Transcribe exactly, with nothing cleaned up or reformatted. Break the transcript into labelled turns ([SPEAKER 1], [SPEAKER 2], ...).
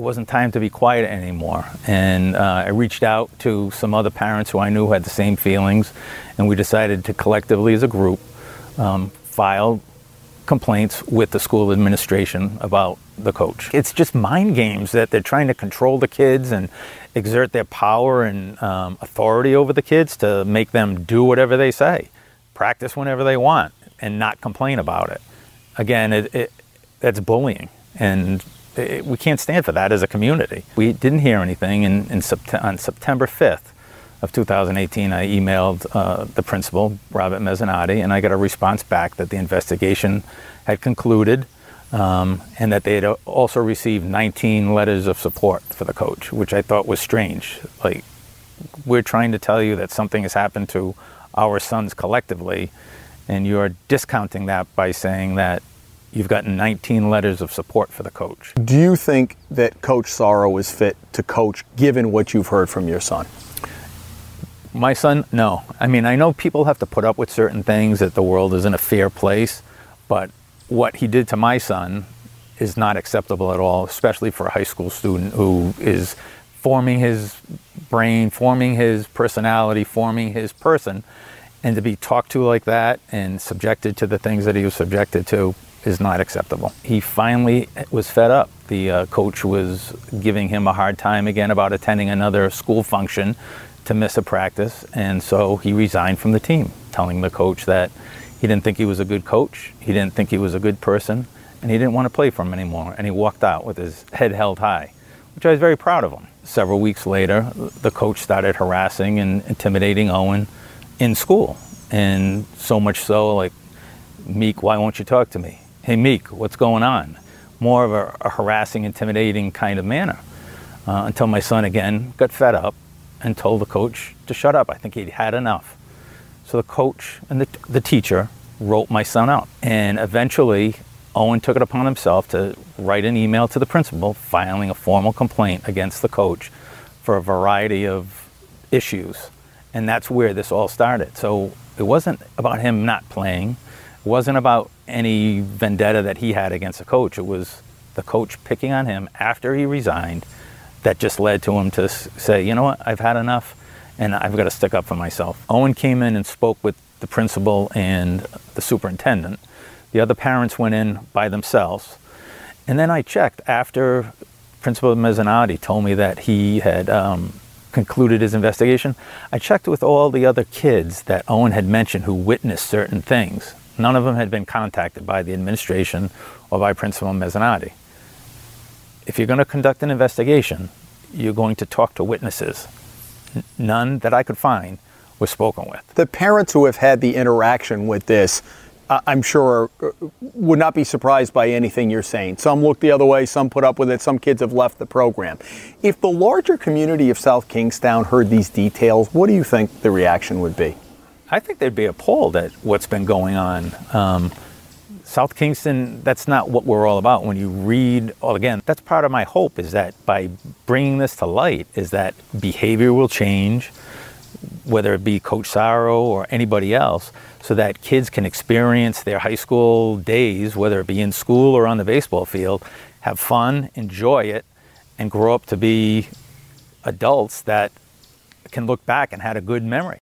[SPEAKER 1] wasn't time to be quiet anymore. And uh, I reached out to some other parents who I knew had the same feelings, and we decided to collectively as a group um, file complaints with the school administration about the coach. It's just mind games that they're trying to control the kids and exert their power and um, authority over the kids to make them do whatever they say, practice whenever they want, and not complain about it. Again, it, it, that's bullying, and it, we can't stand for that as a community. We didn't hear anything, and in, in Sept- on September fifth of two thousand eighteen, I emailed uh, the principal, Robert Mezzanotte, and I got a response back that the investigation had concluded, um, and that they had also received nineteen letters of support for the coach, which I thought was strange. Like, we're trying to tell you that something has happened to our sons collectively, and you're discounting that by saying that you've gotten nineteen letters of support for the coach.
[SPEAKER 2] Do you think that Coach Sorrow is fit to coach, given what you've heard from your son?
[SPEAKER 1] My son, no. I mean, I know people have to put up with certain things, that the world isn't a fair place, but what he did to my son is not acceptable at all, especially for a high school student who is forming his brain, forming his personality, forming his person, and to be talked to like that and subjected to the things that he was subjected to is not acceptable. He finally was fed up. The uh, coach was giving him a hard time again about attending another school function to miss a practice, and so he resigned from the team, telling the coach that he didn't think he was a good coach, he didn't think he was a good person, and he didn't want to play for him anymore, and he walked out with his head held high, which I was very proud of him. Several weeks later, the coach started harassing and intimidating Owen in school, and so much so, like, Meek, why won't you talk to me? Hey, Meek, what's going on? More of a, a harassing, intimidating kind of manner, uh, until my son again got fed up and told the coach to shut up. I think he'd had enough. So the coach and the, the teacher wrote my son out. And eventually, Owen took it upon himself to write an email to the principal, filing a formal complaint against the coach for a variety of issues. And that's where this all started. So it wasn't about him not playing. It wasn't about any vendetta that he had against the coach. It was the coach picking on him after he resigned that just led to him to say, you know what, I've had enough, and I've got to stick up for myself. Owen came in and spoke with the principal and the superintendent. The other parents went in by themselves. And then I checked after Principal Mezzanotte told me that he had um, concluded his investigation. I checked with all the other kids that Owen had mentioned who witnessed certain things. None of them had been contacted by the administration or by Principal Mezzanotte. If you're going to conduct an investigation, you're going to talk to witnesses. N- none that I could find were spoken with.
[SPEAKER 2] The parents who have had the interaction with this, uh, I'm sure, uh, would not be surprised by anything you're saying. Some look the other way, some put up with it, some kids have left the program. If the larger community of South Kingstown heard these details, what do you think the reaction would be?
[SPEAKER 1] I think they'd be appalled at what's been going on. Um, South Kingston, that's not what we're all about. When you read, well, again, that's part of my hope, is that by bringing this to light, is that behavior will change, whether it be Coach Sorrow or anybody else, so that kids can experience their high school days, whether it be in school or on the baseball field, have fun, enjoy it, and grow up to be adults that can look back and had a good memory.